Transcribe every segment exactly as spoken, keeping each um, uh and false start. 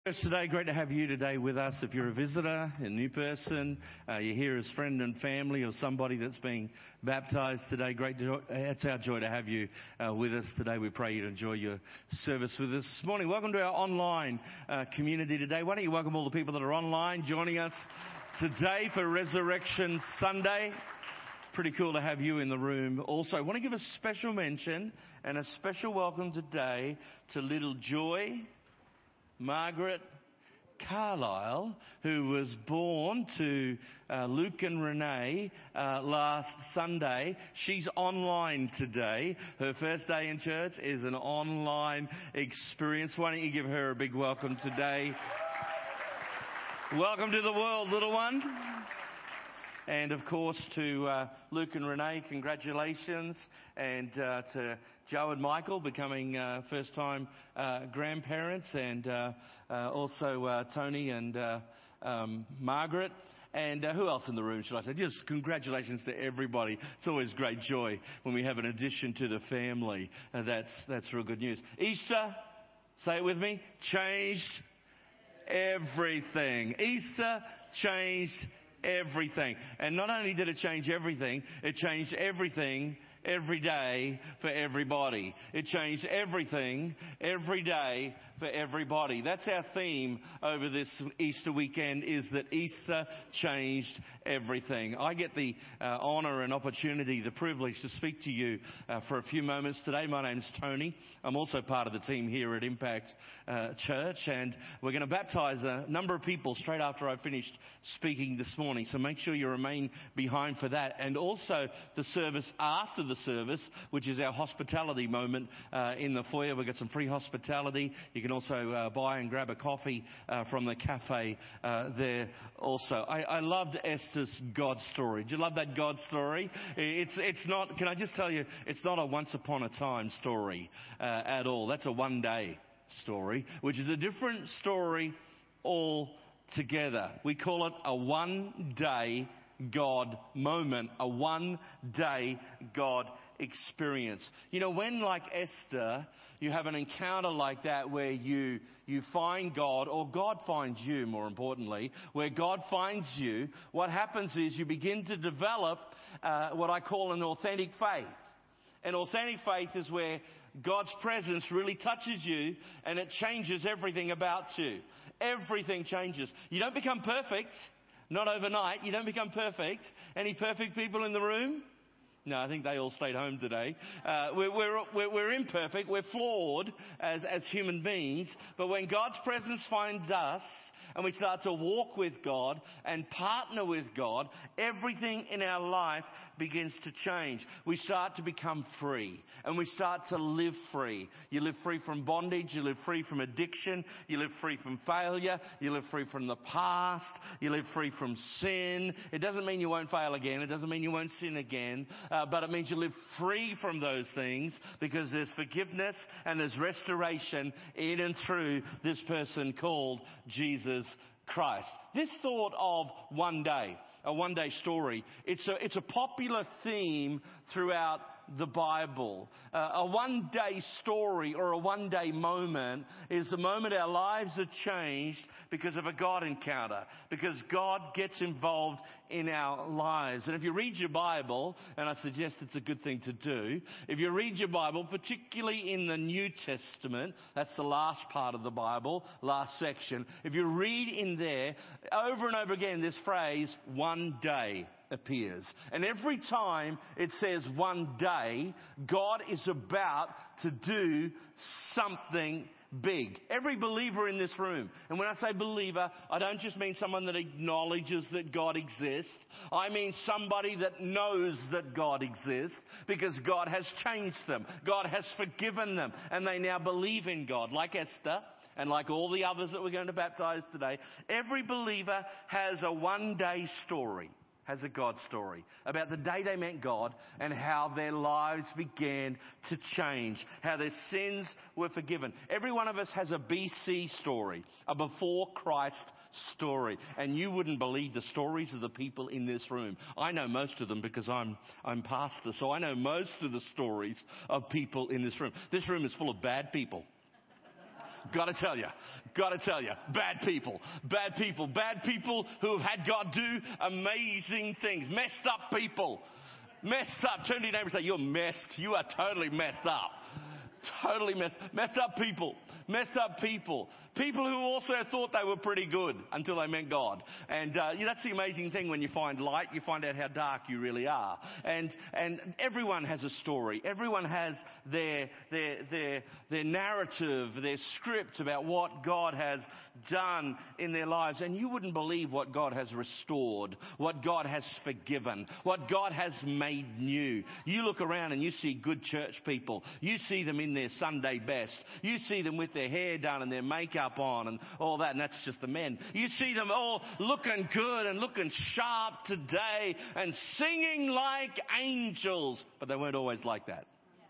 Today, great to have you today with us. If you're a visitor, a new person, uh, you're here as friend and family or somebody that's being baptized today, great to, it's our joy to have you uh, with us today. We pray you enjoy your service with us this morning. Welcome to our online uh, community today. Why don't you welcome all the people that are online joining us today for Resurrection Sunday. Pretty cool to have you in the room. Also, I want to give a special mention and a special welcome today to little Joy Margaret Carlisle, who was born to uh, Luke and Renee uh, last Sunday. She's online today. Her first day in church is an online experience. Why don't you give her a big welcome today? Welcome to the world, little one. And, of course, to uh, Luke and Renee, congratulations. And uh, to Joe and Michael becoming uh, first-time uh, grandparents. And uh, uh, also uh, Tony and uh, um, Margaret. And uh, who else in the room should I say? Just congratulations to everybody. It's always great joy when we have an addition to the family. Uh, that's, that's real good news. Easter, say it with me, changed everything. Easter changed everything. And not only did it change everything, it changed everything every day for everybody. It changed everything every day for everybody. That's our theme over this Easter weekend, is that Easter changed everything. I get the uh, honour and opportunity, the privilege to speak to you uh, for a few moments today. My name's Tony. I'm also part of the team here at Impact uh, Church, and we're going to baptise a number of people straight after I finished speaking this morning. So make sure you remain behind for that. And also the service after the service, which is our hospitality moment uh, in the foyer. We've got some free hospitality. You can also uh, buy and grab a coffee uh, from the cafe uh, there also. I, I loved Esther's God story. Did you love that God story? It's it's not, can I just tell you, it's not a once upon a time story uh, at all. That's a one day story, which is a different story altogether. We call it a one day God moment, a one-day God experience. You know, when, like Esther, you have an encounter like that where you you find God, or God finds you, more importantly, where God finds you, what happens is you begin to develop uh, what I call an authentic faith. An authentic faith is where God's presence really touches you and it changes everything about you. Everything changes. You don't become perfect. Not overnight. You don't become perfect. Any perfect people in the room? No, I think they all stayed home today. Uh, we're, we're, we're, we're imperfect. We're flawed as, as human beings. But when God's presence finds us and we start to walk with God and partner with God, everything in our life begins to change. We start to become free and we start to live free. You live free from bondage. You live free from addiction. You live free from failure. You live free from the past. You live free from sin. It doesn't mean you won't fail again. It doesn't mean you won't sin again. Uh, but it means you live free from those things because there's forgiveness and there's restoration in and through this person called Jesus Christ. This thought of one day, a one day story, it's a, it's a popular theme throughout the Bible. Uh, a one day story or a one day moment is the moment our lives are changed because of a God encounter, because God gets involved in our lives. And if you read your Bible, and I suggest it's a good thing to do, if you read your Bible, particularly in the New Testament, that's the last part of the Bible, last section, if you read in there, over and over again this phrase, one day, appears. And every time it says one day, God is about to do something big. Every believer in this room, and when I say believer, I don't just mean someone that acknowledges that God exists. I mean somebody that knows that God exists because God has changed them. God has forgiven them and they now believe in God. Like Esther and like all the others that we're going to baptize today, every believer has a one-day story. Has a God story about the day they met God and how their lives began to change, how their sins were forgiven. Every one of us has a B C story, a before Christ story. And you wouldn't believe the stories of the people in this room. I know most of them because I'm I'm pastor, so I know most of the stories of people in this room. This room is full of bad people. Gotta tell you, gotta tell you, bad people, bad people, bad people who have had God do amazing things. Messed up people. Messed up. Turn to your neighbor and say, you're messed. You are totally messed up. Totally messed, messed up people. Messed up people. People who also thought they were pretty good until they met God. And uh, yeah, that's the amazing thing. When you find light, you find out how dark you really are. And and everyone has a story. Everyone has their their their their narrative, their script about what God has done in their lives. And you wouldn't believe what God has restored, what God has forgiven, what God has made new. You look around and you see good church people. You see them in their Sunday best. You see them with their hair done and their makeup on and all that, and that's just the men. You see them all looking good and looking sharp today and singing like angels, but they weren't always like that.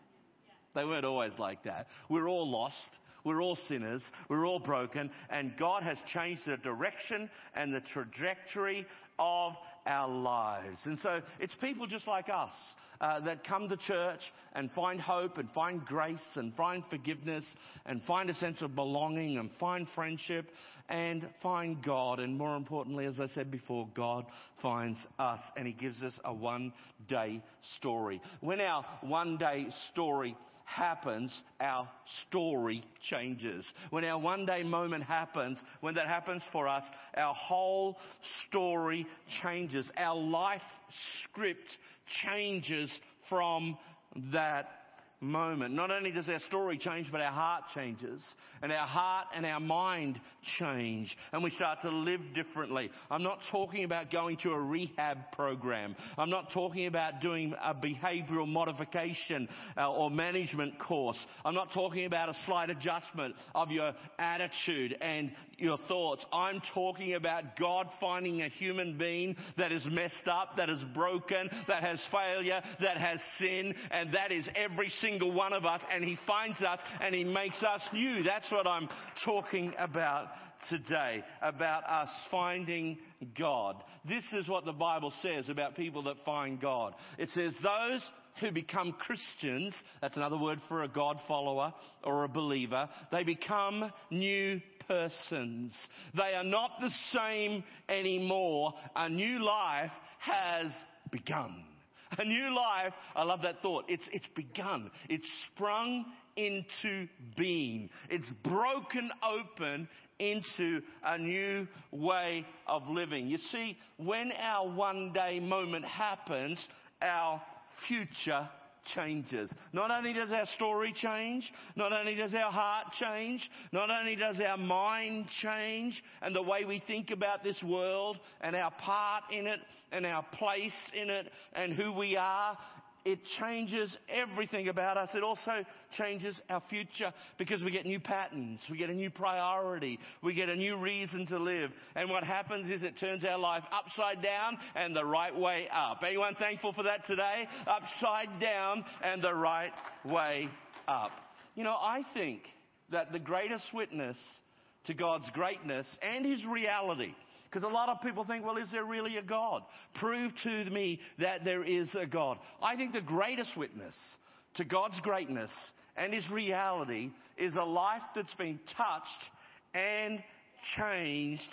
They weren't always like that. We're all lost. We're all sinners. We're all broken, and God has changed the direction and the trajectory of our lives. And so it's people just like us uh, that come to church and find hope and find grace and find forgiveness and find a sense of belonging and find friendship and find God. And more importantly, as I said before, God finds us, and he gives us a one-day story. When our one-day story happens, our story changes. When our one day moment happens, when that happens for us, our whole story changes. Our life script changes from that moment. Not only does our story change, but our heart changes, and our heart and our mind change, and we start to live differently. I'm not talking about going to a rehab program. I'm not talking about doing a behavioral modification uh, or management course. I'm not talking about a slight adjustment of your attitude and your thoughts. I'm talking about God finding a human being that is messed up, that is broken, that has failure, that has sin, and that is every single single one of us, and he finds us and he makes us new. That's what I'm talking about today, about us finding God. This is what the Bible says about people that find God. It says those who become Christians, that's another word for a God follower or a believer, they become new persons. They are not the same anymore. A new life has begun. A new life, I love that thought. It's, it's begun. It's sprung into being. It's broken open into a new way of living. You see, when our one day moment happens, our future changes. Not only does our story change, not only does our heart change, not only does our mind change and the way we think about this world and our part in it and our place in it and who we are, it changes everything about us. It also changes our future because we get new patterns. We get a new priority. We get a new reason to live. And what happens is it turns our life upside down and the right way up. Anyone thankful for that today? Upside down and the right way up. You know, I think that the greatest witness to God's greatness and his reality, because a lot of people think, well, is there really a God? Prove to me that there is a God. I think the greatest witness to God's greatness and his reality is a life that's been touched and changed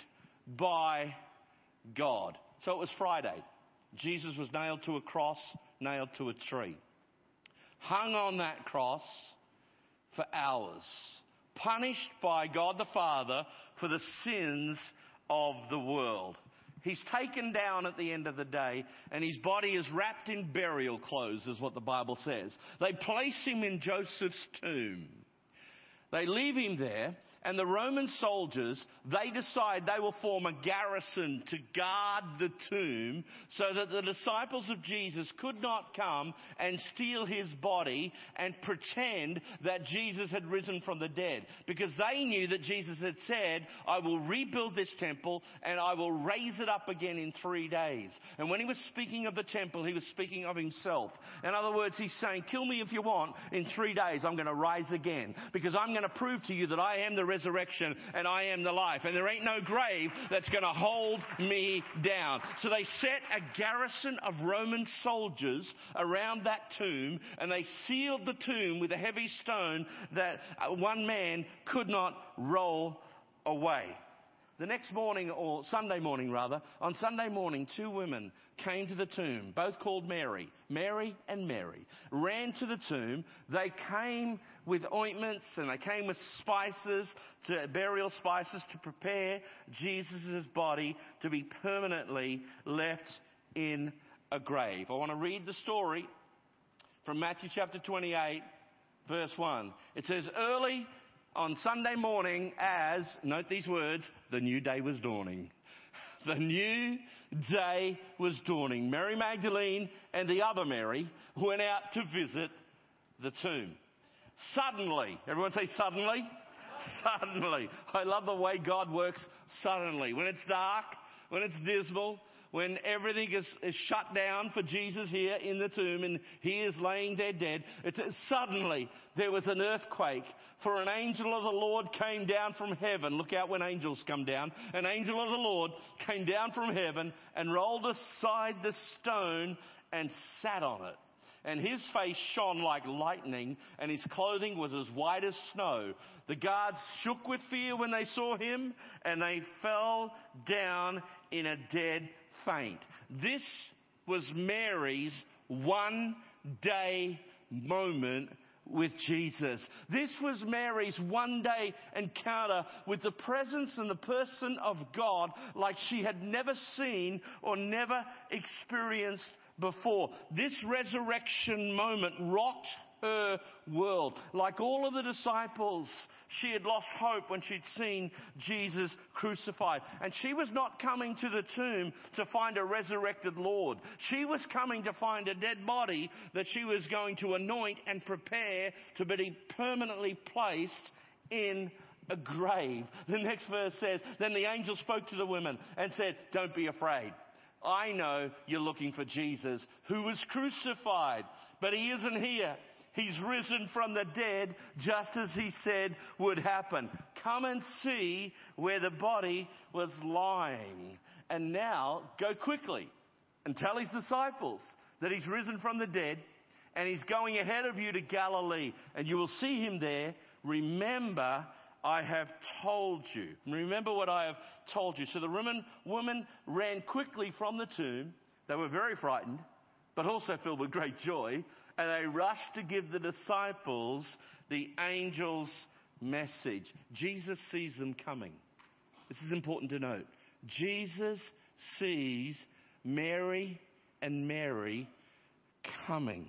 by God. So it was Friday. Jesus was nailed to a cross, nailed to a tree. Hung on that cross for hours. Punished by God the Father for the sins of the world. He's taken down at the end of the day, and his body is wrapped in burial clothes, is what the Bible says. They place him in Joseph's tomb. They leave him there, and the Roman soldiers, they decide they will form a garrison to guard the tomb so that the disciples of Jesus could not come and steal his body and pretend that Jesus had risen from the dead. Because they knew that Jesus had said, I will rebuild this temple and I will raise it up again in three days. And when he was speaking of the temple, he was speaking of himself. In other words, he's saying, kill me if you want. In three days, I'm going to rise again because I'm going to prove to you that I am the resurrection and I am the life. And there ain't no grave that's going to hold me down. So they set a garrison of Roman soldiers around that tomb, and they sealed the tomb with a heavy stone that one man could not roll away. The next morning, or Sunday morning rather, on Sunday morning, two women came to the tomb, both called Mary. Mary and Mary ran to the tomb. They came with ointments and they came with spices, to, burial spices, to prepare Jesus' body to be permanently left in a grave. I want to read the story from Matthew chapter twenty-eight, verse one. It says, early on Sunday morning, as, note these words, the new day was dawning. The new day was dawning. Mary Magdalene and the other Mary went out to visit the tomb. Suddenly, everyone say suddenly? Suddenly. I love the way God works suddenly. When it's dark, when it's dismal, when everything is, is shut down for Jesus here in the tomb and he is laying there dead, it says suddenly there was an earthquake, for an angel of the Lord came down from heaven. Look out when angels come down. An angel of the Lord came down from heaven and rolled aside the stone and sat on it. And his face shone like lightning, and his clothing was as white as snow. The guards shook with fear when they saw him, and they fell down in a dead faint. This was Mary's one day moment with Jesus. This was Mary's one day encounter with the presence and the person of God like she had never seen or never experienced before. This resurrection moment rocked her world. Like all of the disciples, she had lost hope when she'd seen Jesus crucified. And she was not coming to the tomb to find a resurrected Lord. She was coming to find a dead body that she was going to anoint and prepare to be permanently placed in a grave. The next verse says, then the angel spoke to the women and said, don't be afraid. I know you're looking for Jesus who was crucified, but he isn't here. He's risen from the dead just as he said would happen. Come and see where the body was lying. And now go quickly and tell his disciples that he's risen from the dead and he's going ahead of you to Galilee and you will see him there. Remember, I have told you. Remember what I have told you. So the woman, woman ran quickly from the tomb. They were very frightened, but also filled with great joy. And they rushed to give the disciples the angel's message. Jesus sees them coming. This is important to note. Jesus sees Mary and Mary coming.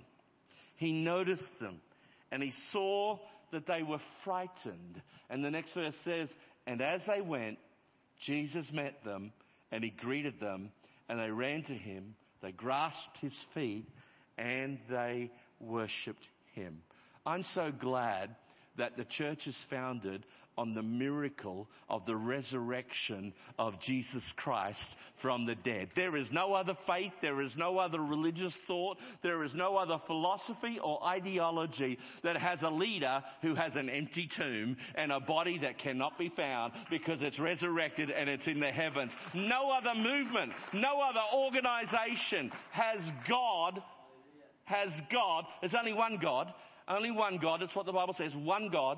He noticed them and he saw that they were frightened. And the next verse says, and as they went, Jesus met them and he greeted them and they ran to him. They grasped his feet and they worshipped him. I'm so glad that the church is founded on the miracle of the resurrection of Jesus Christ from the dead. There is no other faith, there is no other religious thought, there is no other philosophy or ideology that has a leader who has an empty tomb and a body that cannot be found because it's resurrected and it's in the heavens. No other movement, no other organization has God, has God, there's only one God, only one God, that's what the Bible says, one God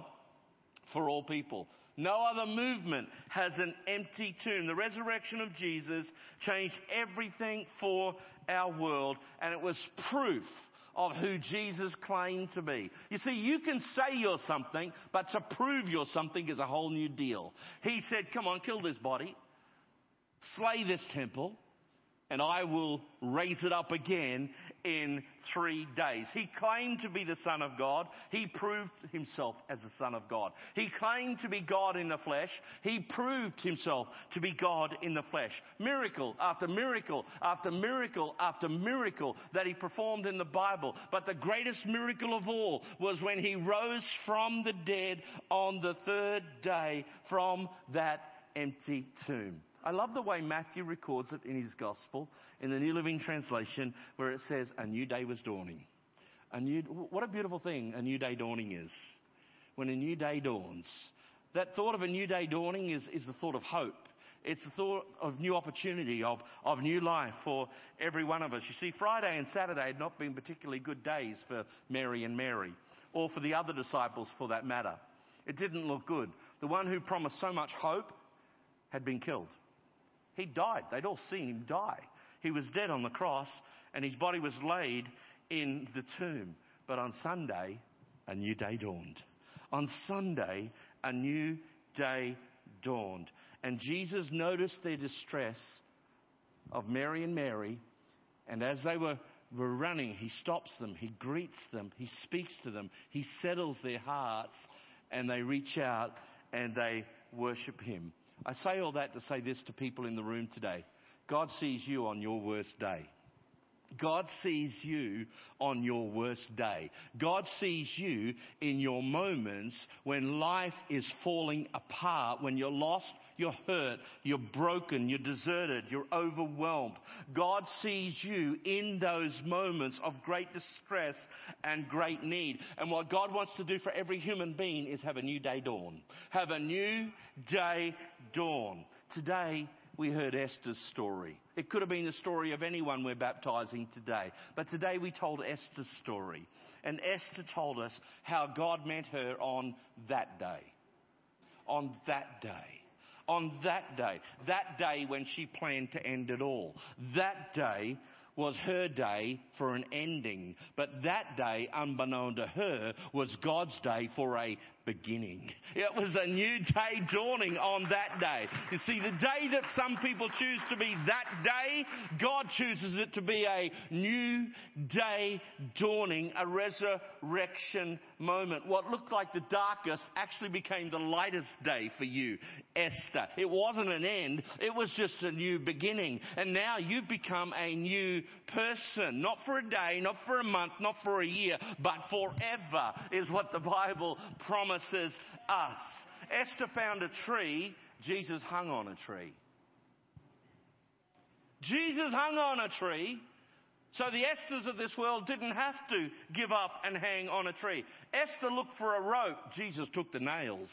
for all people. No other movement has an empty tomb. The resurrection of Jesus changed everything for our world, and it was proof of who Jesus claimed to be. You see, you can say you're something, but to prove you're something is a whole new deal. He said, come on, kill this body, slay this temple, and I will raise it up again in three days. He claimed to be the Son of God. He proved himself as the Son of God. He claimed to be God in the flesh. He proved himself to be God in the flesh. Miracle after miracle after miracle after miracle that he performed in the Bible. But the greatest miracle of all was when he rose from the dead on the third day from that empty tomb. I love the way Matthew records it in his gospel, in the New Living Translation, where it says, a new day was dawning. A new, what a beautiful thing a new day dawning is. When a new day dawns, That thought of a new day dawning is, is the thought of hope. It's the thought of new opportunity, of, of new life for every one of us. You see, Friday and Saturday had not been particularly good days for Mary and Mary, or for the other disciples for that matter. It didn't look good. The one who promised so much hope had been killed. He died. They'd all seen him die. He was dead on the cross, and his body was laid in the tomb. But on Sunday, a new day dawned. On Sunday, a new day dawned. And Jesus noticed their distress of Mary and Mary. And as they were, were running, he stops them, he greets them, he speaks to them, he settles their hearts, and they reach out and they worship him. I say all that to say this to people in the room today. God sees you on your worst day. God sees you on your worst day. God sees you in your moments when life is falling apart, when you're lost, you're hurt, you're broken, you're deserted, you're overwhelmed. God sees you in those moments of great distress and great need. And what God wants to do for every human being is have a new day dawn. Have a new day dawn. Today, we heard Esther's story. It could have been the story of anyone we're baptizing today. But today we told Esther's story. And Esther told us how God met her on that day. On that day. On that day. That day when she planned to end it all. That day was her day for an ending. But that day, unbeknown to her, was God's day for a beginning. It was a new day dawning on that day. You see, the day that some people choose to be that day, God chooses it to be a new day dawning, a resurrection moment. What looked like the darkest actually became the lightest day for you, Esther. It wasn't an end, it was just a new beginning. And now you've become a new person, not for a day, not for a month, not for a year, but forever is what the Bible promises us. Esther found a tree. Jesus hung on a tree. Jesus hung on a tree. So the Esthers of this world didn't have to give up and hang on a tree. Esther looked for a rope. Jesus took the nails.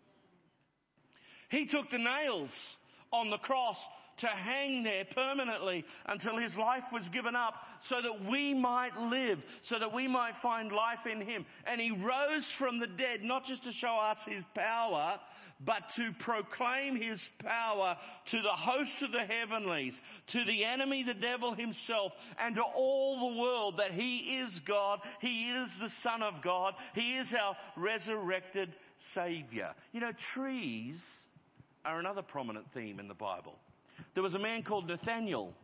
He took the nails on the cross to hang there permanently until his life was given up so that we might live, so that we might find life in him. And he rose from the dead, not just to show us his power, but to proclaim his power to the host of the heavenlies, to the enemy, the devil himself, and to all the world that he is God, he is the Son of God, he is our resurrected Savior. You know, trees are another prominent theme in the Bible. There was a man called Nathaniel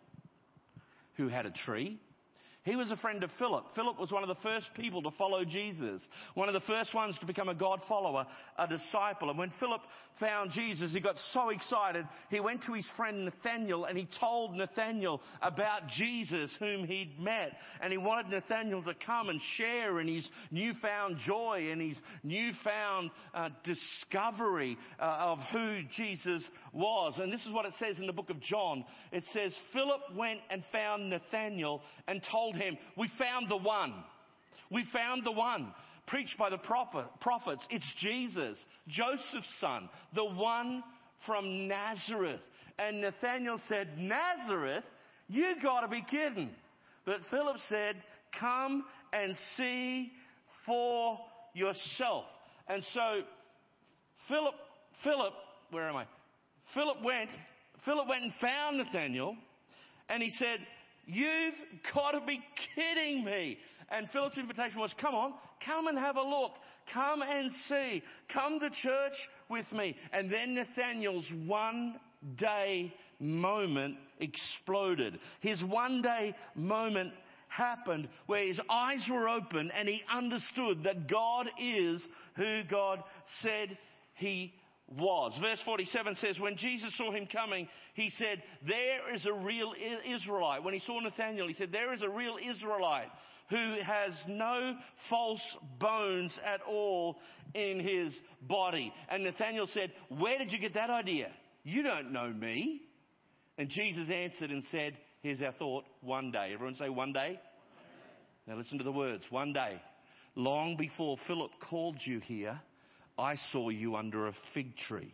who had a tree. He was a friend of Philip. Philip was one of the first people to follow Jesus, one of the first ones to become a God follower, a disciple. And when Philip found Jesus, he got so excited, he went to his friend Nathaniel and he told Nathaniel about Jesus whom he'd met. And he wanted Nathaniel to come and share in his newfound joy and his newfound uh, discovery uh, of who Jesus was. And this is what it says in the book of John. It says, Philip went and found Nathaniel and told him, we found the one. We found the one. Preached by the prophets. It's Jesus, Joseph's son, the one from Nazareth. And Nathaniel said, Nazareth? You got to be kidding. But Philip said, come and see for yourself. And so Philip, Philip, where am I? Philip went, Philip went and found Nathaniel, and he said, you've got to be kidding me. And Philip's invitation was, come on, come and have a look. Come and see. Come to church with me. And then Nathaniel's one day moment exploded. His one day moment happened where his eyes were open and he understood that God is who God said he was. Verse forty-seven says, when Jesus saw him coming, he said, there is a real Israelite. When he saw Nathanael, he said, there is a real Israelite who has no false bones at all in his body. And Nathanael said, where did you get that idea? You don't know me. And Jesus answered and said, here's our thought, one day. Everyone say one day. Now listen to the words, one day. Long before Philip called you here, I saw you under a fig tree.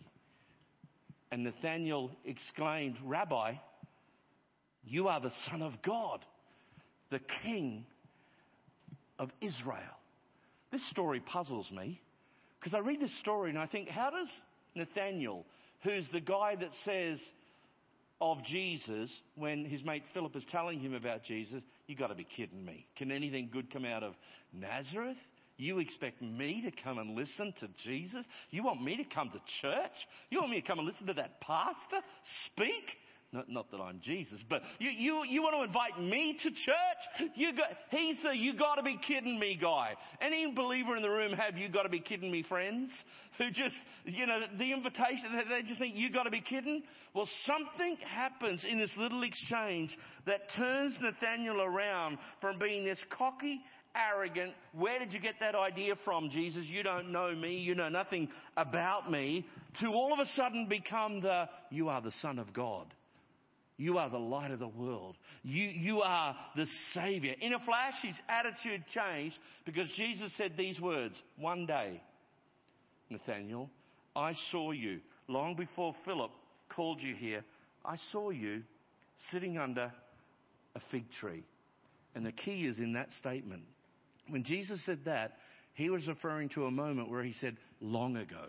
And Nathanael exclaimed, Rabbi, you are the Son of God, the King of Israel. This story puzzles me because I read this story and I think, how does Nathanael, who's the guy that says of Jesus, when his mate Philip is telling him about Jesus, you got to be kidding me. Can anything good come out of Nazareth? You expect me to come and listen to Jesus? You want me to come to church? You want me to come and listen to that pastor speak? Not, not that I'm Jesus, but you, you, you want to invite me to church? You got, he's the you got to be kidding me guy. Any believer in the room have you got to be kidding me friends? Who just, you know, the invitation, they just think you got to be kidding? Well, something happens in this little exchange that turns Nathanael around from being this cocky, arrogant, where did you get that idea from, Jesus? You don't know me, you know nothing about me, to all of a sudden become the, you are the Son of God. You are the light of the world. You, you are the Savior. In a flash, his attitude changed because Jesus said these words, one day, Nathanael, I saw you long before Philip called you here. I saw you sitting under a fig tree. And the key is in that statement. When Jesus said that, he was referring to a moment where he said, long ago.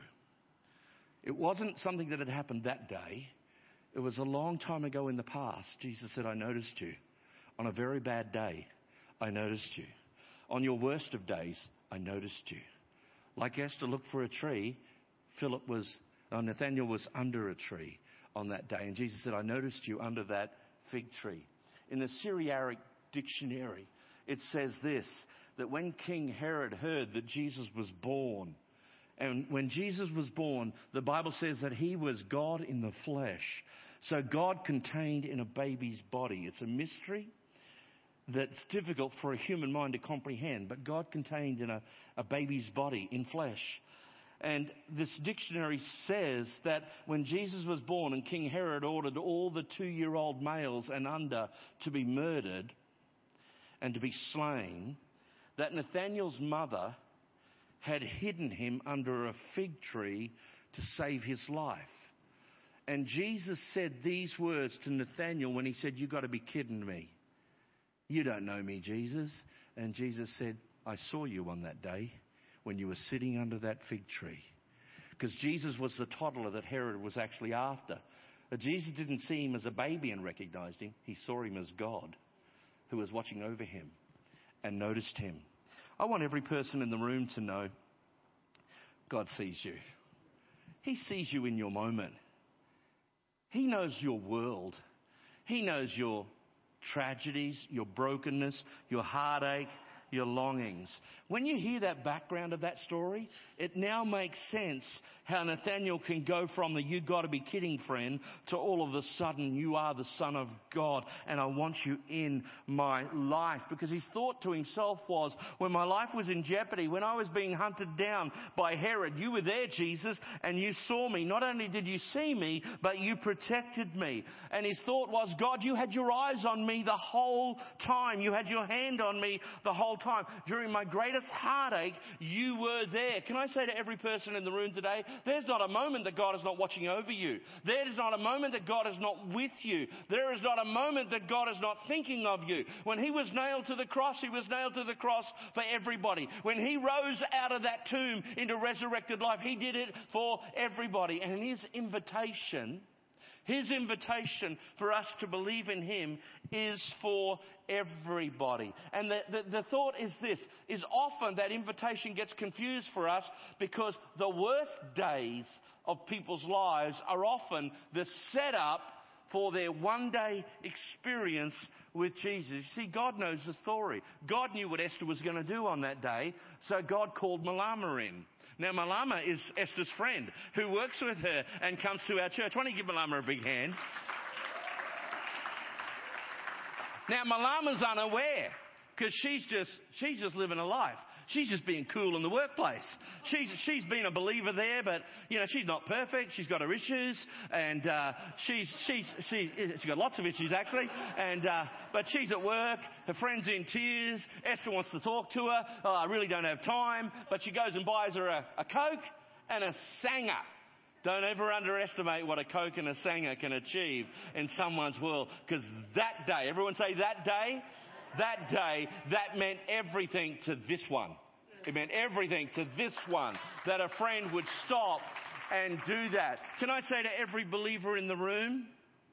It wasn't something that had happened that day. It was a long time ago in the past. Jesus said, I noticed you. On a very bad day, I noticed you. On your worst of days, I noticed you. Like Esther looked for a tree, Philip was, uh, Nathanael was under a tree on that day. And Jesus said, I noticed you under that fig tree. In the Syriac dictionary, it says this, that when King Herod heard that Jesus was born, and when Jesus was born, the Bible says that he was God in the flesh. So God contained in a baby's body. It's a mystery that's difficult for a human mind to comprehend, but God contained in a, a baby's body in flesh. And this dictionary says that when Jesus was born and King Herod ordered all the two-year-old males and under to be murdered and to be slain, that Nathanael's mother had hidden him under a fig tree to save his life. And Jesus said these words to Nathanael when he said, you got to be kidding me. You don't know me, Jesus. And Jesus said, I saw you on that day when you were sitting under that fig tree. Because Jesus was the toddler that Herod was actually after. But Jesus didn't see him as a baby and recognized him. He saw him as God who was watching over him and noticed him. I want every person in the room to know God sees you. He sees you in your moment. He knows your world. He knows your tragedies, your brokenness, your heartache, your longings. When you hear that background of that story, it now makes sense how Nathanael can go from the you got to be kidding friend to all of a sudden you are the Son of God and I want you in my life. Because his thought to himself was, when my life was in jeopardy, when I was being hunted down by Herod, you were there, Jesus, and you saw me. Not only did you see me, but you protected me. And his thought was, God, you had your eyes on me the whole time. You had your hand on me the whole time. During my greatest heartache, you were there. Can I say to every person in the room today, there's not a moment that God is not watching over you. There is not a moment that God is not with you. There is not a moment that God is not thinking of you. When he was nailed to the cross, he was nailed to the cross for everybody. When he rose out of that tomb into resurrected life, he did it for everybody. And his invitation His invitation for us to believe in him is for everybody. And the, the, the thought is this, is often that invitation gets confused for us because the worst days of people's lives are often the setup for their one-day experience with Jesus. You see, God knows the story. God knew what Esther was going to do on that day, so God called Malama in. Now, Malama is Esther's friend who works with her and comes to our church. Why don't you give Malama a big hand? Now, Malama's unaware because she's just, she's just living a life. She's just being cool in the workplace. She's, she's been a believer there, but, you know, she's not perfect. She's got her issues, and uh, she's, she's, she, she's got lots of issues, actually. And uh, but she's at work. Her friend's in tears. Esther wants to talk to her. Oh, I really don't have time. But she goes and buys her a, a Coke, and a sanger. Don't ever underestimate what a Coke and a sanger can achieve in someone's world. Because that day, everyone say that day, that day, that meant everything to this one. It meant everything to this one, that a friend would stop and do that. Can I say to every believer in the room,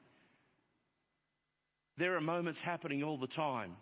there are moments happening all the time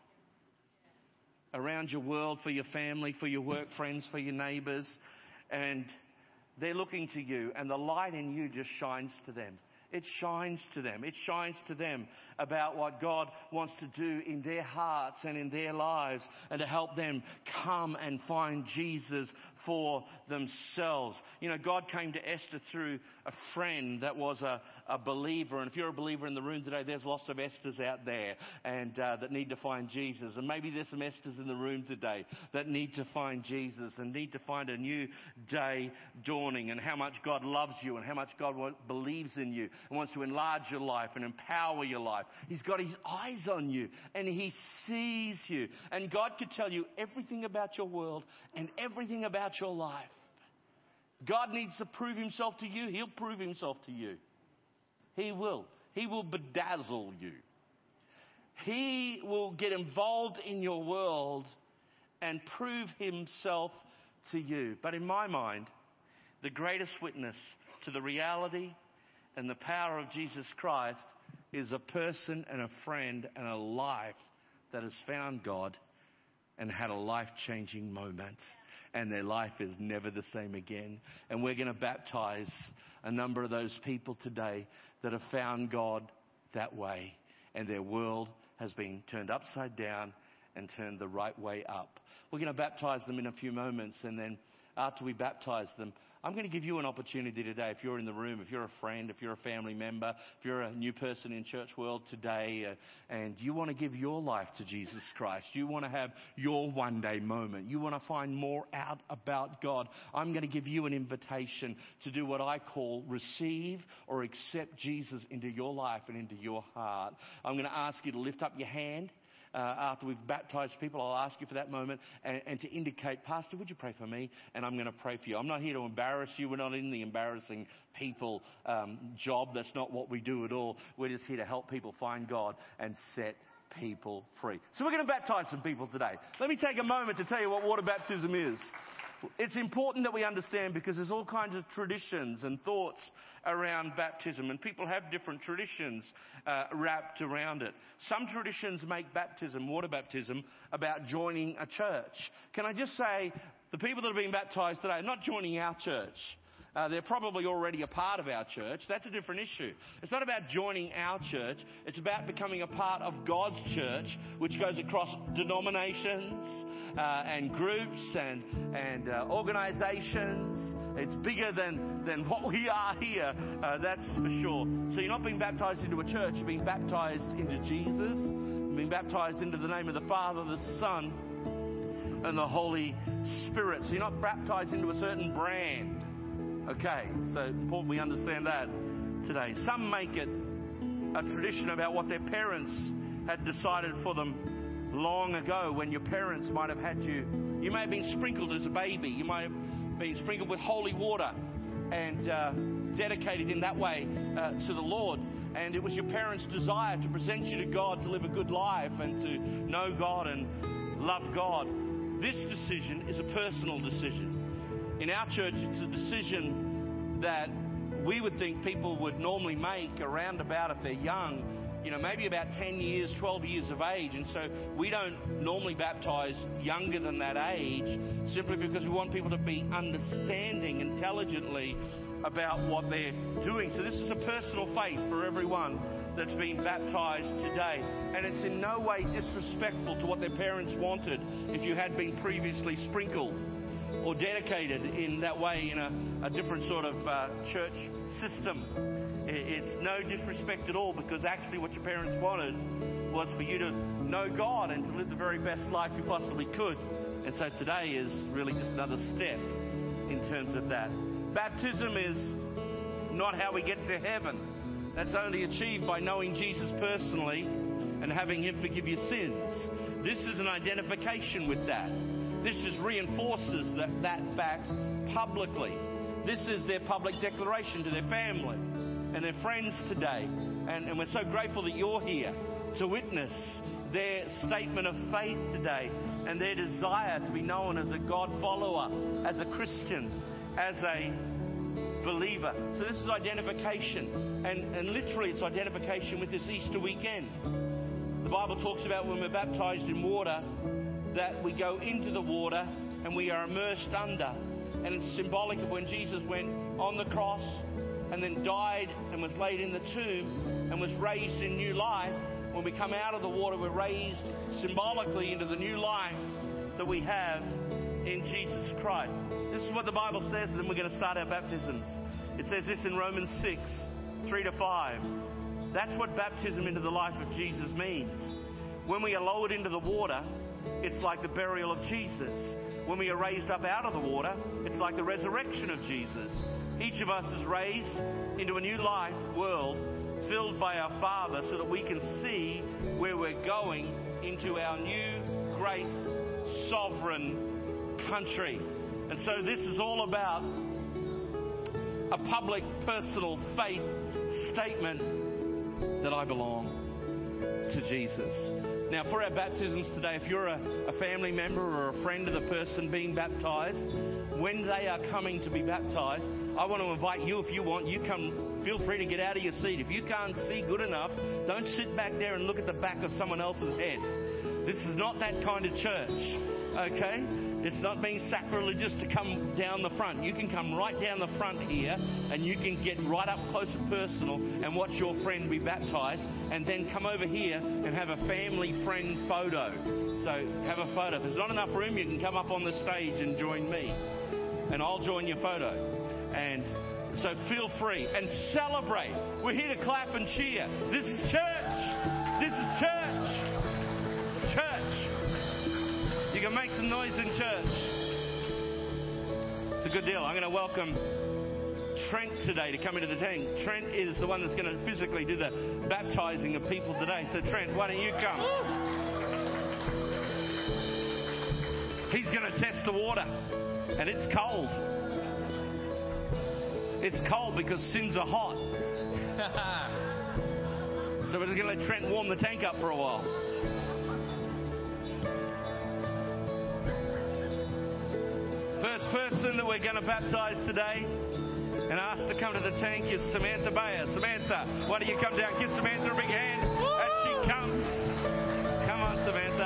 around your world, for your family, for your work friends, for your neighbours, and they're looking to you, and the light in you just shines to them. It shines to them. It shines to them about what God wants to do in their hearts and in their lives, and to help them come and find Jesus for themselves. You know, God came to Esther through a friend that was a, a believer. And if you're a believer in the room today, there's lots of Esthers out there and uh, that need to find Jesus. And maybe there's some Esthers in the room today that need to find Jesus and need to find a new day dawning, and how much God loves you and how much God believes in you and wants to enlarge your life and empower your life. He's got his eyes on you and he sees you. And God could tell you everything about your world and everything about your life. God needs to prove himself to you. He'll prove himself to you. He will. He will bedazzle you. He will get involved in your world and prove himself to you. But in my mind, the greatest witness to the reality and the power of Jesus Christ is a person and a friend and a life that has found God and had a life-changing moment. And their life is never the same again. And we're going to baptize a number of those people today that have found God that way. And their world has been turned upside down and turned the right way up. We're going to baptize them in a few moments, and then after we baptize them, I'm going to give you an opportunity today, if you're in the room, if you're a friend, if you're a family member, if you're a new person in church world today, uh, and you want to give your life to Jesus Christ, you want to have your one day moment, you want to find more out about God, I'm going to give you an invitation to do what I call receive or accept Jesus into your life and into your heart. I'm going to ask you to lift up your hand. Uh, after we've baptized people, I'll ask you for that moment and, and to indicate, Pastor, would you pray for me? And I'm going to pray for you. I'm not here to embarrass you. We're not in the embarrassing people um, job. That's not what we do at all. We're just here to help people find God and set people free. So we're going to baptize some people today. Let me take a moment to tell you what water baptism is. It's important that we understand, because there's all kinds of traditions and thoughts around baptism, and people have different traditions uh, wrapped around it. Some traditions make baptism, water baptism, about joining a church. Can I just say, the people that are being baptized today are not joining our church. Uh, they're probably already a part of our church. That's a different issue. It's not about joining our church. It's about becoming a part of God's church, which goes across denominations uh, and groups and, and uh, organizations. It's bigger than, than what we are here, uh, that's for sure. So you're not being baptized into a church. You're being baptized into Jesus. You're being baptized into the name of the Father, the Son, and the Holy Spirit. So you're not baptized into a certain brand. Okay, so important we understand that today. Some make it a tradition about what their parents had decided for them long ago, when your parents might have had you. You may have been sprinkled as a baby. You might have been sprinkled with holy water and uh, dedicated in that way uh, to the Lord. And it was your parents' desire to present you to God, to live a good life and to know God and love God. This decision is a personal decision. In our church, it's a decision that we would think people would normally make around about, if they're young, you know, maybe about ten years, twelve years of age. And so we don't normally baptize younger than that age, simply because we want people to be understanding intelligently about what they're doing. So this is a personal faith for everyone that's been baptized today. And it's in no way disrespectful to what their parents wanted if you had been previously sprinkled or dedicated in that way in a, a different sort of uh, church system. It's no disrespect at all, because actually what your parents wanted was for you to know God and to live the very best life you possibly could. And so today is really just another step in terms of that. Baptism is not how we get to heaven. That's only achieved by knowing Jesus personally and having Him forgive your sins. This is an identification with that. This just reinforces that, that fact publicly. This is their public declaration to their family and their friends today. And, and we're so grateful that you're here to witness their statement of faith today and their desire to be known as a God follower, as a Christian, as a believer. So this is identification, and, and literally it's identification with this Easter weekend. The Bible talks about when we're baptized in water, that we go into the water and we are immersed under. And it's symbolic of when Jesus went on the cross and then died and was laid in the tomb and was raised in new life. When we come out of the water, we're raised symbolically into the new life that we have in Jesus Christ. This is what the Bible says, and then we're going to start our baptisms. It says this in Romans six, three to five. That's what baptism into the life of Jesus means. When we are lowered into the water, it's like the burial of Jesus. When we are raised up out of the water, it's like the resurrection of Jesus. Each of us is raised into a new life world filled by our Father so that we can see where we're going into our new grace, sovereign country. And so this is all about a public, personal faith statement that I belong to Jesus. Now, for our baptisms today, if you're a, a family member or a friend of the person being baptized, when they are coming to be baptized, I want to invite you, if you want, you come, feel free to get out of your seat. If you can't see good enough, don't sit back there and look at the back of someone else's head. This is not that kind of church, okay? It's not being sacrilegious to come down the front. You can come right down the front here and you can get right up close and personal and watch your friend be baptized, and then come over here and have a family friend photo. So have a photo. If there's not enough room, you can come up on the stage and join me, and I'll join your photo. And so feel free and celebrate. We're here to clap and cheer. This is church. This is church. It's church. You can make some noise in church. It's a good deal. I'm going to welcome Trent today to come into the tank. Trent is the one that's going to physically do the baptizing of people today. So Trent, why don't you come? He's going to test the water, and it's cold. It's cold because sins are hot. So we're just going to let Trent warm the tank up for a while. First person that we're going to baptize today and ask to come to the tank is Samantha Bayer. Samantha, why don't you come down? Give Samantha a big hand as she comes. Come on, Samantha.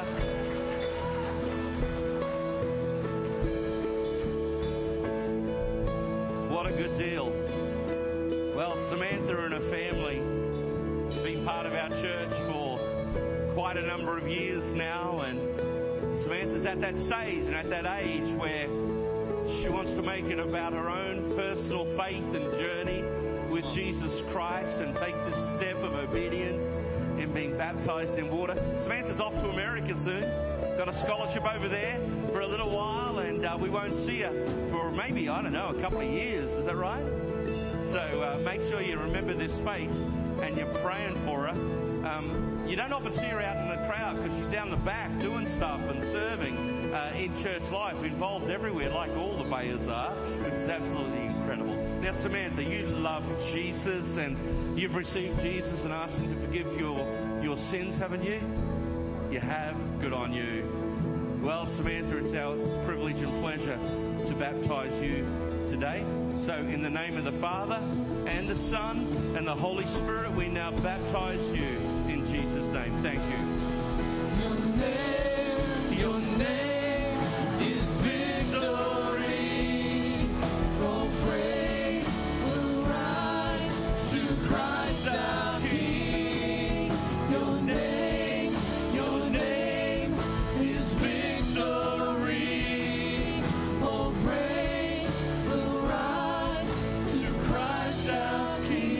What a good deal. Well, Samantha and her family have been part of our church for quite a number of years now, and Samantha's at that stage and at that age where she wants to make it about her own personal faith and journey with Jesus Christ and take this step of obedience in being baptized in water. Samantha's off to America soon. Got a scholarship over there for a little while, and uh, we won't see her for maybe, I don't know, a couple of years. Is that right? So uh, make sure you remember this face and you're praying for her. Um, you don't often see her out in the crowd because she's down the back doing stuff and serving uh, in church life, involved everywhere like all the Bayers are, which is absolutely incredible. Now, Samantha, you love Jesus and you've received Jesus and asked him to forgive your, your sins, haven't you? You have. Good on you. Well, Samantha, it's our privilege and pleasure to baptize you today. So in the name of the Father and the Son and the Holy Spirit, we now baptize you in Jesus' name. Thank you. Your name, your name is victory. Oh, praise will rise to Christ our King. Your name, your name is victory. Oh, praise will rise to Christ our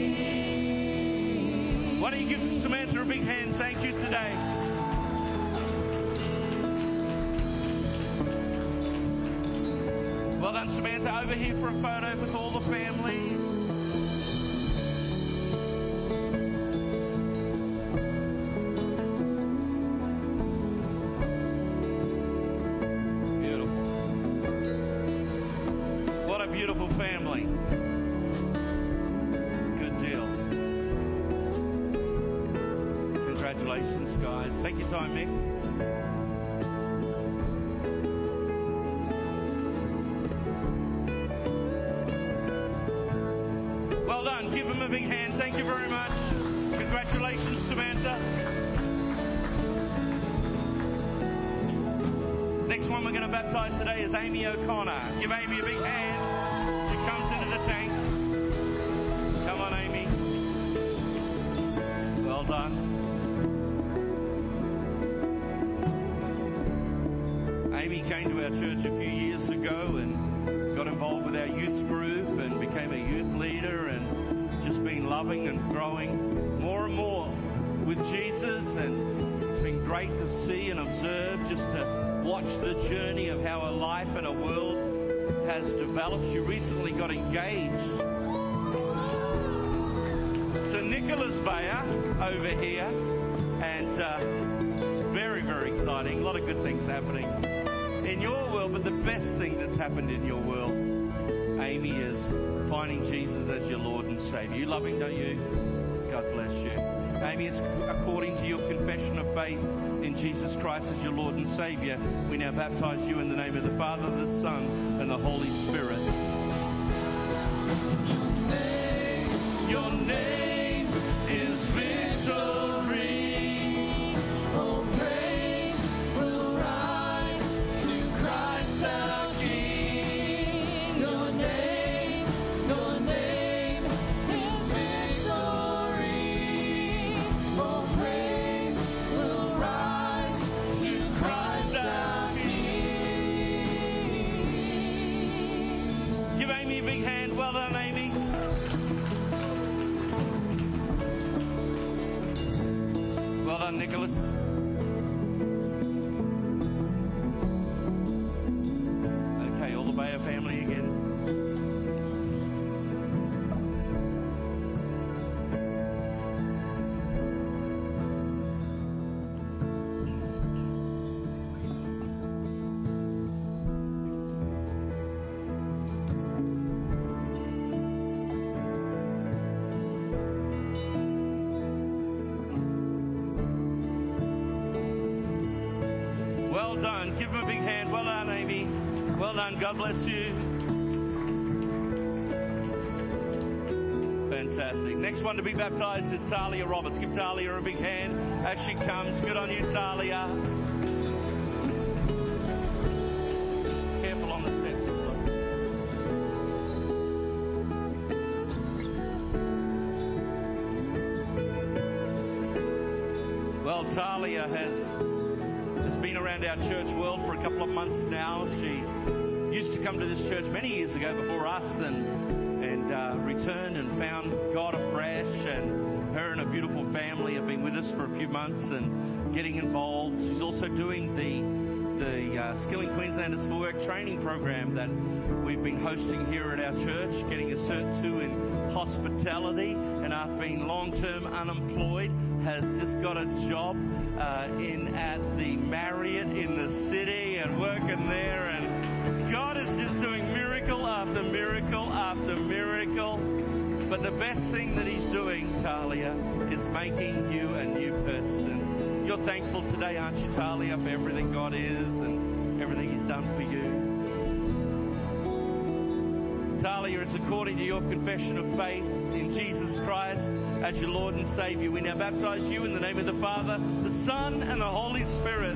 King. Why don't you give Samantha a big hand? Thank you today. Well done, Samantha. Over here for a photo with all the family. beautiful family. Good deal. Congratulations, guys. Take your time, Mick. Well done. Give them a big hand. Thank you very much. Congratulations, Samantha. Next one we're going to baptize today is Amy O'Connor. Give Amy a big hand. She comes into the tank. Come on, Amy. Well done. Amy came to our church a few years ago and got involved with our youth group and became a youth leader and just been loving and growing more and more with Jesus. And it's been great to see and observe, just to watch the journey of how her life and her world has developed. She recently got engaged. So Nicholas Bayer over here, and uh, very, very exciting. A lot of good things happening in your world, but the best thing that's happened in your world, Amy, is finding Jesus as your Lord and Savior. You love Him, don't you? God bless you. Amy, it's according to your confession of faith in Jesus Christ as your Lord and Savior. We now baptize you in the name of the Father, the Son, and the Holy Spirit. Your name is victory. Oh, praise will rise to Christ our King. Your name, your name is victory. Oh, praise will rise to Christ our King. Give Amy a big hand. Well done, Amy. Well done, Nicholas. Okay, all the Bayer family again. Well done. Give him a big hand. Well done, Amy. Well done. God bless you. Fantastic. Next one to be baptized is Talia Roberts. Give Talia a big hand as she comes. Good on you, Talia. Careful on the steps. Well, Talia has been around our church world for a couple of months now. She used to come to this church many years ago before us and and uh, returned and found God afresh, and her and a beautiful family have been with us for a few months and getting involved. She's also doing the the uh, Skilling Queenslanders for Work training program that we've been hosting here at our church, getting a Cert two in hospitality, and after being long-term unemployed, has just got a job uh, in at the Marriott in the city and working there, and God is just doing miracle after miracle after miracle. But the best thing that He's doing, Talia, is making you a new person. You're thankful today, aren't you, Talia, for everything God is and everything He's done for you? Talia, it's according to your confession of faith in Jesus Christ as your Lord and Savior. We now baptize you in the name of the Father, the Son, and the Holy Spirit.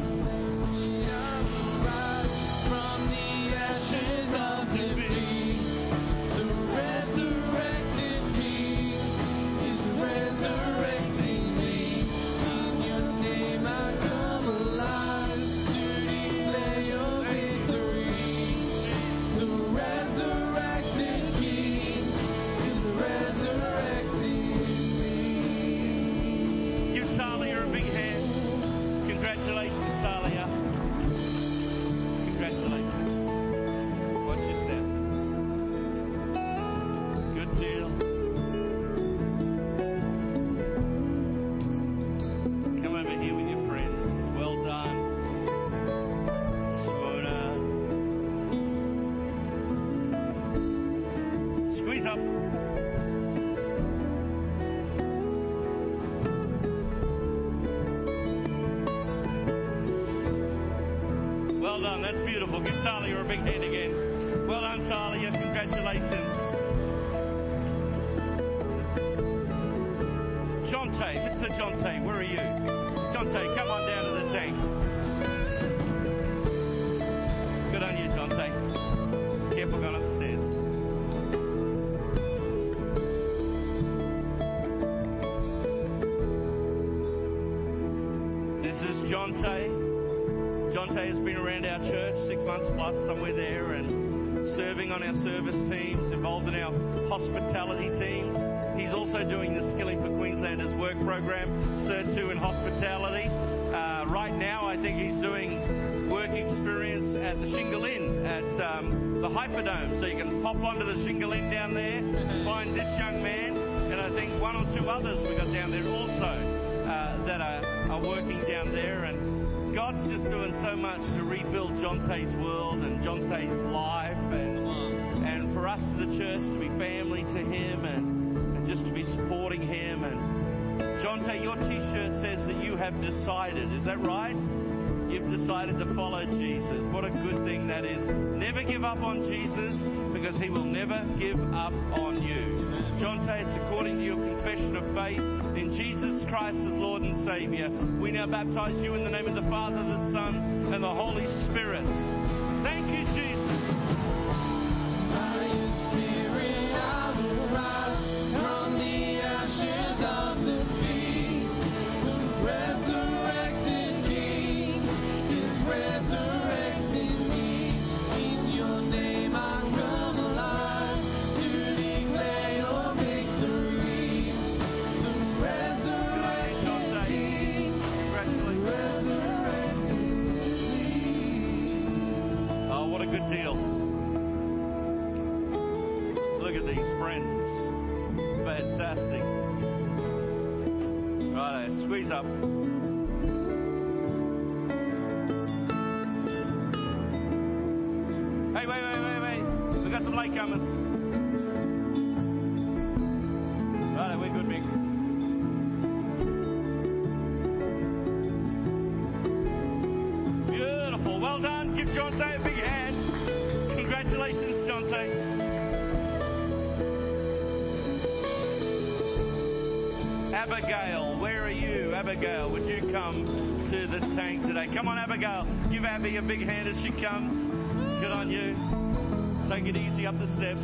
From the ashes of defeat, the resurrected King is resurrecting me. In your name I come alive to declare your victory. The resurrected King is resurrecting me. Give Talia a big hand. Congratulations, Talia. Congratulations. Beautiful. Give Talia a big hand again. Well done, Talia. Congratulations. Jonte, Mister Jonte, where are you? Jonte, come on down to the tank. Good on you, Jonte. Careful going up the stairs. This is Jonte. Jonte has been around our church six months plus, somewhere there, and serving on our service teams, involved in our hospitality teams. He's also doing the Skilling for Queenslanders work program, Cert two in hospitality. Uh, right now, I think he's doing work experience at the Shingle Inn at um, the Hyperdome. So you can pop onto the Shingle Inn down there, find this young man, and I think one or two others we got down there also uh, that are, are working down there. And God's just doing so much to rebuild Jonte's world and Jonte's life, and, and for us as a church to be family to him and, and just to be supporting him. And Jonte, your t-shirt says that you have decided. Is that right? You've decided to follow Jesus. What a good thing that is. Never give up on Jesus, because he will never give up on you. Jonte, it's according to your confession of faith in Jesus Christ as Lord and Savior. We now baptize you in the name of the Father, the Son, and the Holy Spirit. Thank you, Jesus. By your Spirit I will rise from the ashes of defeat. The resurrected King is resurrecting me. In your name I come alive to declare your victory. The resurrected King is resurrecting me. Oh, what a good deal. Look at these friends. Fantastic. Right, squeeze up. Hey, wait, wait, wait, wait. We got some latecomers. Right, we're good, Mick. Beautiful. Well done. Give Jonte a big hand. Congratulations, Jonte. Abigail, where are you? Abigail, would you come to the tank today? Come on, Abigail. Give Abby a big hand as she comes. Good on you. Take it easy up the steps.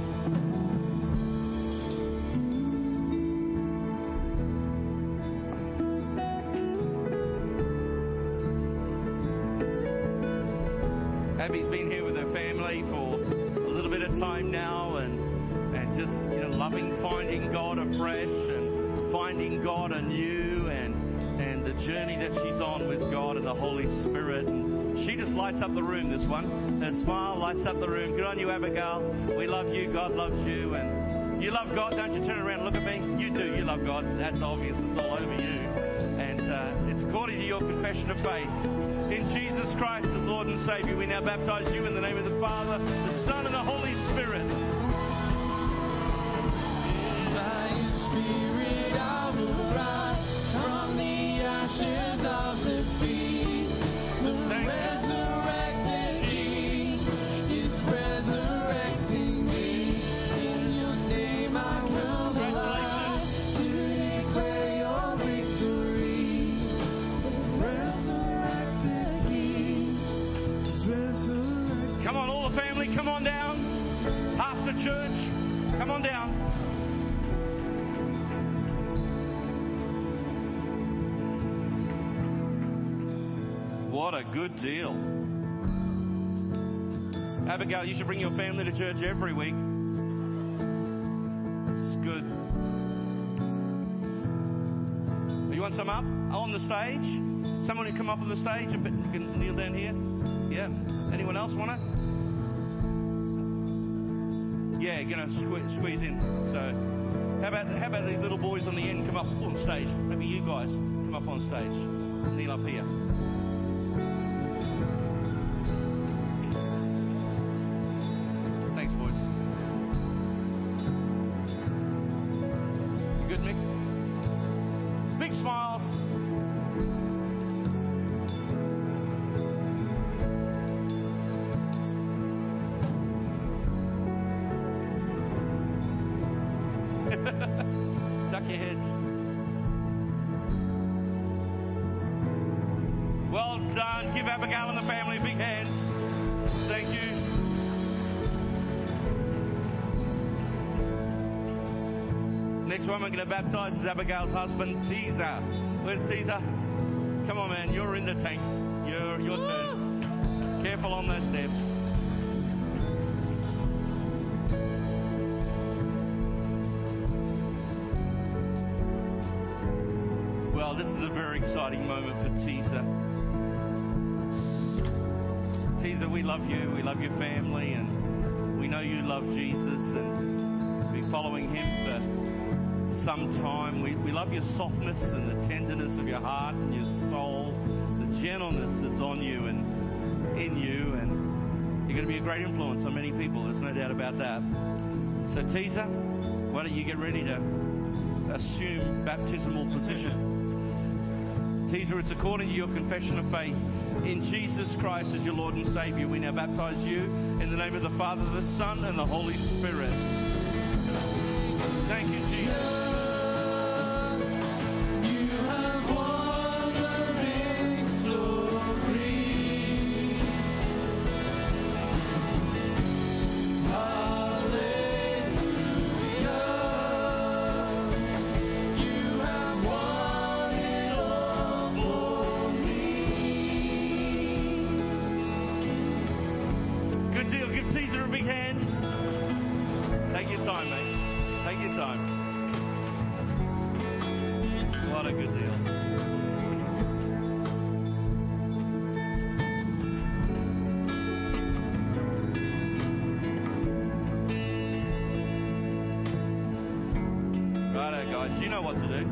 Abby's been here with her family for a little bit of time now, and and just, you know, loving finding God afresh and finding God anew, and and the journey that she's on with God and the Holy Spirit. And she just lights up the room, this one. Her smile lights up the room. Good on you, Abigail. We love you. God loves you. And you love God, don't you? Turn around and look at me. You do. You love God. That's obvious. It's all over you. And uh, it's according to your confession of faith. In Jesus Christ as Lord and Savior, we now baptize you in the name of the Father, the Son, and the Holy Spirit. By your Spirit I will rise from the ashes of defeat. The Thank you. resurrected King is resurrecting me. In your name I come alive to declare your victory. The resurrected King is resurrecting. Come on, all the family, come on down. Half the church, come on down. What a good deal. Abigail, you should bring your family to church every week. It's good. You want some up on the stage? Someone who come up on the stage, you can kneel down here. Yeah. Anyone else want it? Yeah, gonna sque- squeeze in. So, how about how about these little boys on the end come up on stage? Maybe you guys come up on stage. Kneel up here. Thanks, boys. You good, Mick? Big smiles. Abigail and the family, big hands. Thank you. Next one we're going to baptize is Abigail's husband, Teaser. Where's Teaser? Come on, man. You're in the tank. You're, your turn. Careful on those steps. Well, this is a very exciting moment for Teaser. Teaser, we love you. We love your family. And we know you love Jesus and be following him for some time. We, we love your softness and the tenderness of your heart and your soul, the gentleness that's on you and in you, and you're going to be a great influence on many people. There's no doubt about that. So, Teaser, why don't you get ready to assume baptismal position? Teaser, it's according to your confession of faith in Jesus Christ as your Lord and Savior. We now baptize you in the name of the Father, the Son, and the Holy Spirit. Thank you, Jesus. You know what to do.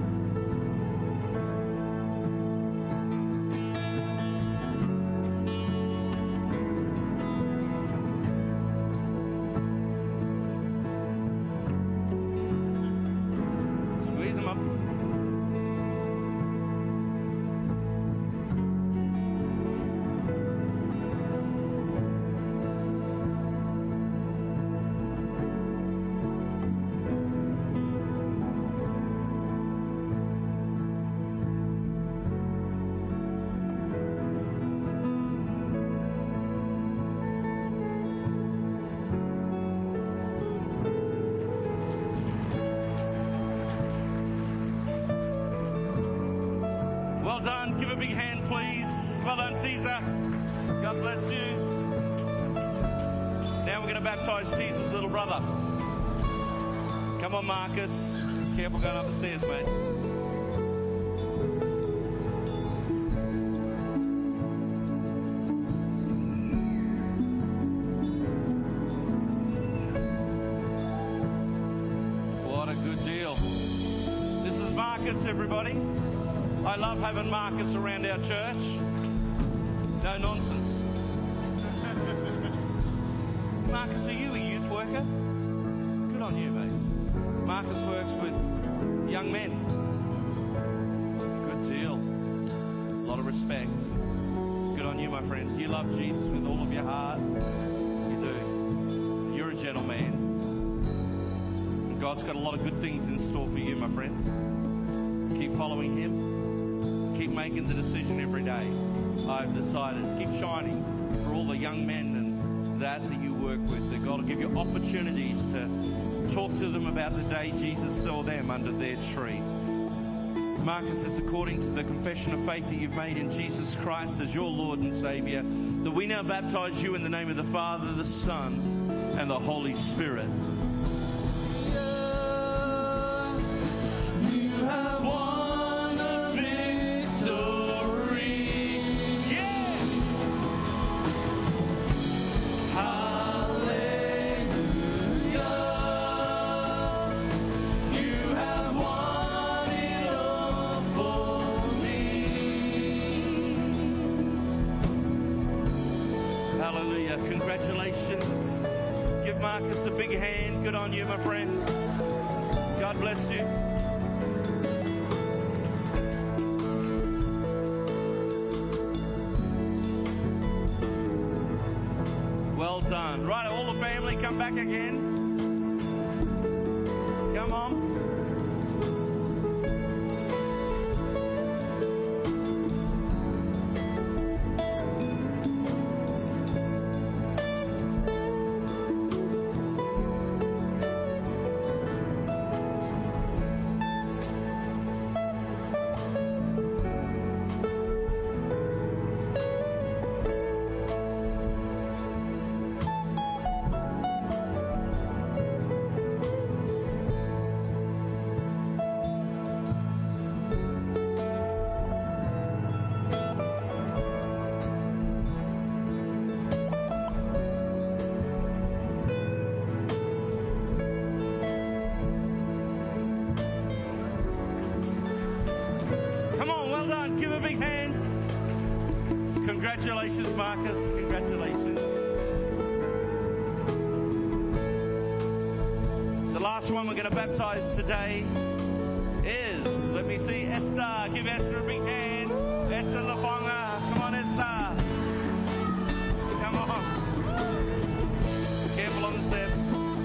Squeeze them up. Well done. Give a big hand, please. Well done, Teaser. God bless you. Now we're going to baptize Teaser's little brother. Come on, Marcus. Careful going up the stairs, mate. What a good deal. This is Marcus, everybody. I love having Marcus around our church. No nonsense. Marcus, are you a youth worker? Good on you, mate. Marcus works with young men. Good deal. A lot of respect. Good on you, my friend. You love Jesus with all of your heart. You do. You're a gentleman. And God's got a lot of good things in store for you, my friend. Keep following him. Keep making the decision every day. I've decided, keep shining for all the young men and that that you work with. That God will give you opportunities to talk to them about the day Jesus saw them under their tree. Marcus, it's according to the confession of faith that you've made in Jesus Christ as your Lord and Savior, that we now baptize you in the name of the Father, the Son, and the Holy Spirit. Hallelujah. Congratulations. Give Marcus a big hand. Good on you, my friend. God bless you. Well done. Right, all the family, come back again. Come on. Congratulations, Marcus. Congratulations. The last one we're going to baptize today is, let me see, Esther. Give Esther a big hand. Esther Lafonga. Come on, Esther. Come on. Careful on the steps.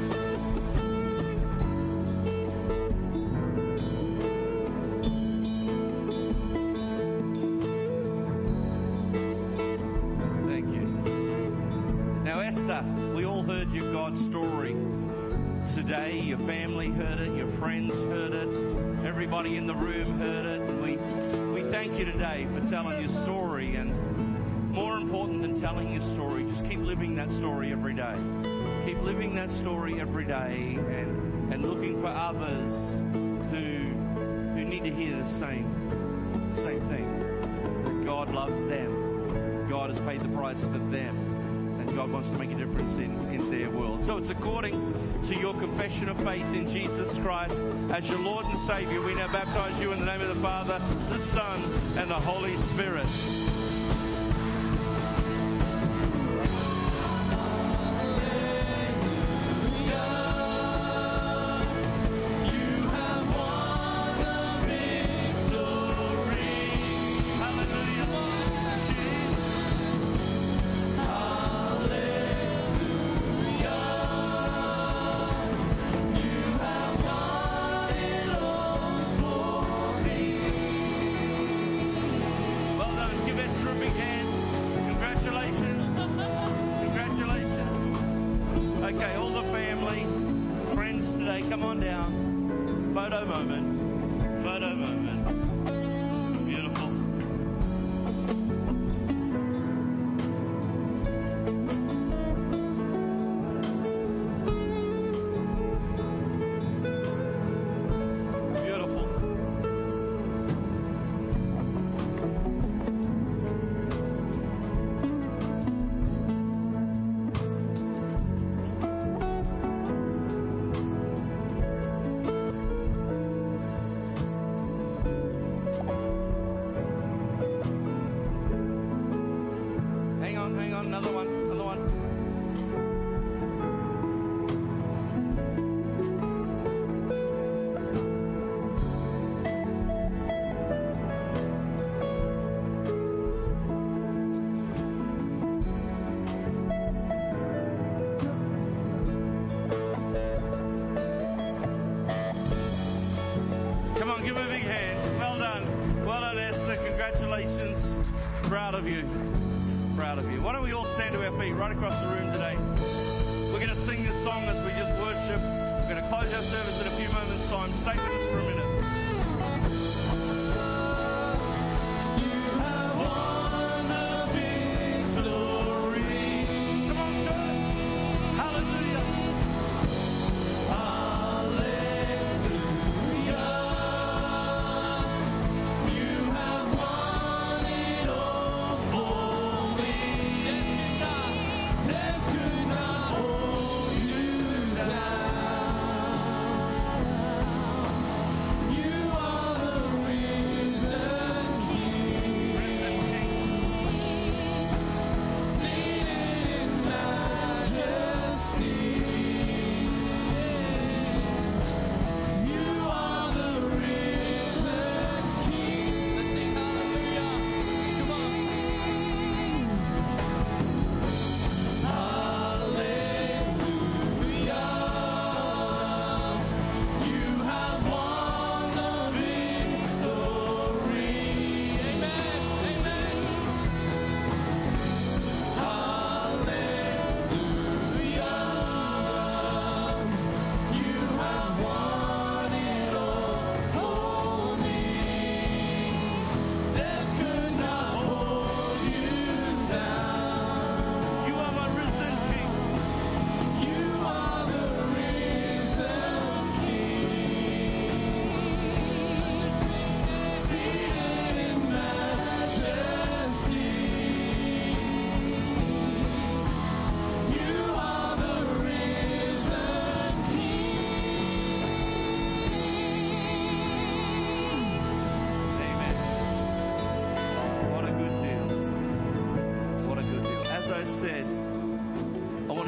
Thank you. Now, Esther, we all heard your God story today. Your family heard it. Your friends heard it. Everybody in the room heard it. And we, we thank you today for telling your story. And more important than telling your story, just keep living that story every day. Keep living that story every day and, and looking for others who who need to hear the same, same thing. That God loves them. God has paid the price for them. God wants to make a difference in, in their world. So it's according to your confession of faith in Jesus Christ as your Lord and Savior. We now baptize you in the name of the Father, the Son, and the Holy Spirit.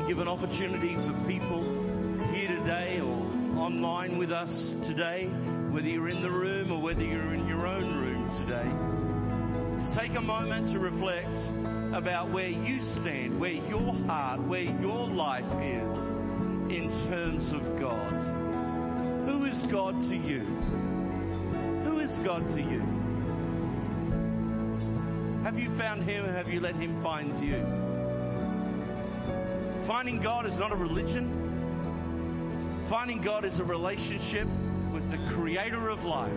give an opportunity for people here today or online with us today, whether you're in the room or whether you're in your own room today, to take a moment to reflect about where you stand, where your heart, where your life is in terms of God. Who is God to you? Who is God to you? Have you found Him or have you let Him find you? Finding God is not a religion. Finding God is a relationship with the Creator of life.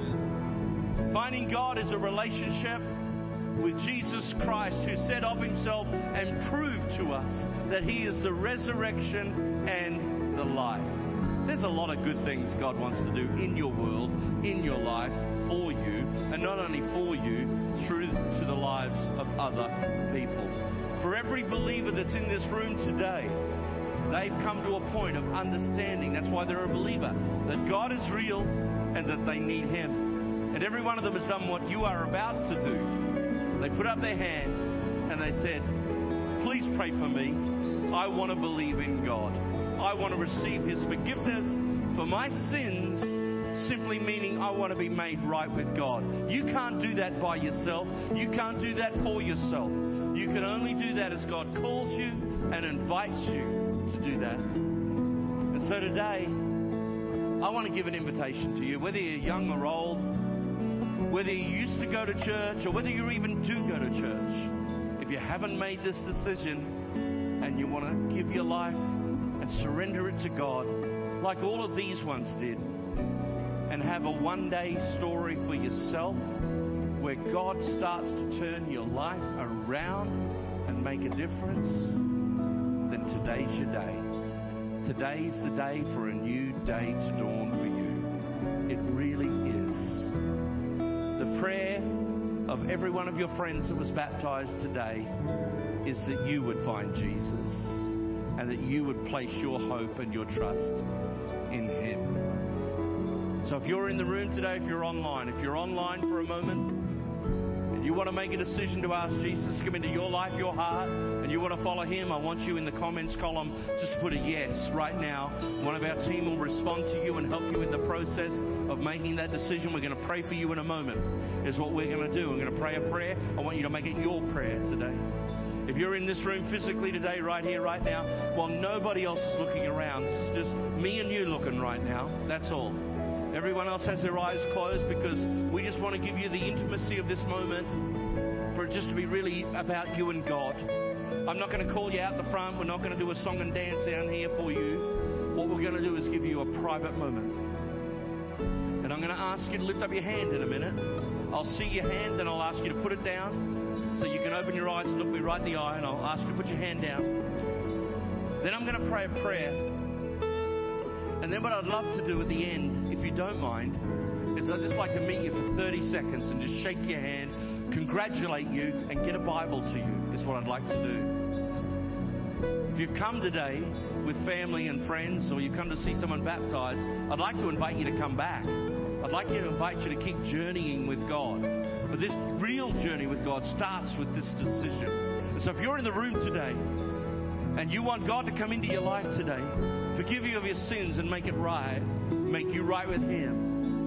Finding God is a relationship with Jesus Christ, who said of Himself and proved to us that He is the resurrection and the life. There's a lot of good things God wants to do in your world, in your life, for you, and not only for you, through to the lives of other people. For every believer that's in this room today, they've come to a point of understanding, that's why they're a believer, that God is real and that they need Him. And every one of them has done what you are about to do. They put up their hand and they said, please pray for me. I want to believe in God. I want to receive His forgiveness for my sins, simply meaning I want to be made right with God. You can't do that by yourself. You can't do that for yourself. You can only do that as God calls you and invites you to do that. And so today, I want to give an invitation to you, whether you're young or old, whether you used to go to church or whether you even do go to church. If you haven't made this decision and you want to give your life and surrender it to God, like all of these ones did, and have a one-day story for yourself where God starts to turn your life around and make a difference, then today's your day. Today's the day for a new day to dawn for you. It really is. The prayer of every one of your friends that was baptized today is that you would find Jesus and that you would place your hope and your trust in Him. So if you're in the room today, if you're online, if you're online for a moment, and you want to make a decision to ask Jesus to come into your life, your heart, and you want to follow Him, I want you in the comments column just to put a yes right now. One of our team will respond to you and help you in the process of making that decision. We're going to pray for you in a moment, is what we're going to do. We're going to pray a prayer. I want you to make it your prayer today. If you're in this room physically today, right here, right now, while nobody else is looking around, it's just me and you looking right now, that's all. Everyone else has their eyes closed because we just want to give you the intimacy of this moment for it just to be really about you and God. I'm not going to call you out the front. We're not going to do a song and dance down here for you. What we're going to do is give you a private moment. And I'm going to ask you to lift up your hand in a minute. I'll see your hand, then I'll ask you to put it down so you can open your eyes and look me right in the eye, and I'll ask you to put your hand down. Then I'm going to pray a prayer. And then what I'd love to do at the end, if you don't mind, is I'd just like to meet you for thirty seconds and just shake your hand, congratulate you, and get a Bible to you, is what I'd like to do. If you've come today with family and friends, or you've come to see someone baptized, I'd like to invite you to come back. I'd like you to invite you to keep journeying with God. But this real journey with God starts with this decision. And so if you're in the room today, and you want God to come into your life today, forgive you of your sins and make it right, make you right with Him,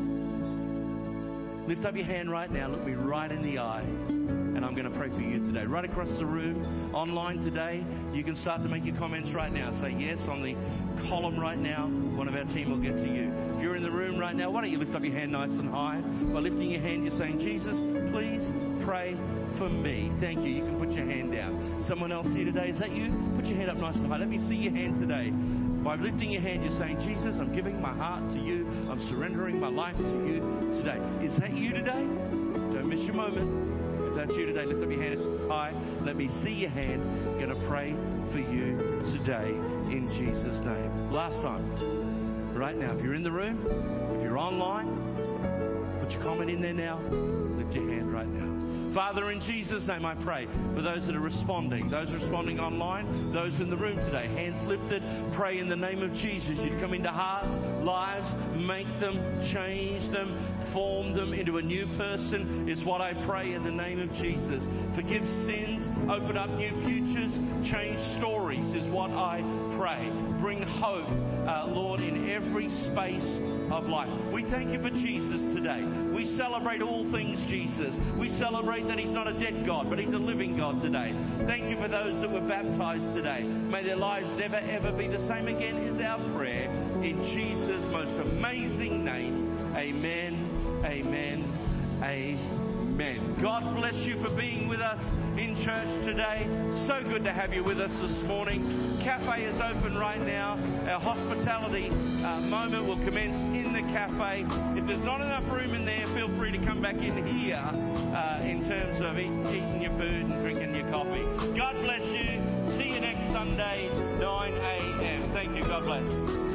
lift up your hand right now, look me right in the eye, and I'm going to pray for you today. Right across the room, online today, you can start to make your comments right now. Say yes on the column right now. One of our team will get to you. If you're in the room right now, why don't you lift up your hand nice and high? By lifting your hand, you're saying, Jesus, please pray for me. Thank you. You can put your hand down. Someone else here today, is that you? Put your hand up nice and high. Let me see your hand today. By lifting your hand, you're saying, Jesus, I'm giving my heart to you. I'm surrendering my life to you today. Is that you today? Don't miss your moment. If that's you today, lift up your hand high. Let me see your hand. I'm going to pray for you today in Jesus' name. Last time. Right now, if you're in the room, if you're online, put your comment in there now. Lift your hand right now. Father, in Jesus' name I pray for those that are responding, those responding online, those in the room today, hands lifted, pray in the name of Jesus. You'd come into hearts, lives, make them, change them, form them into a new person is what I pray in the name of Jesus. Forgive sins, open up new futures, change stories is what I pray. Bring hope, uh, Lord, in every space of life. We thank you for Jesus today. We celebrate all things Jesus. We celebrate that He's not a dead God, but He's a living God today. Thank you for those that were baptized today. May their lives never ever be the same again is our prayer. In Jesus' most amazing name. Amen, amen, amen. God bless you for being with us in church today. So good to have you with us this morning. Cafe is open right now. Our hospitality uh, moment will commence in the cafe. If there's not enough room in there, feel free to come back in here uh, in terms of eat, eating your food and drinking your coffee. God bless you. See you next Sunday, nine a.m. Thank you. God bless.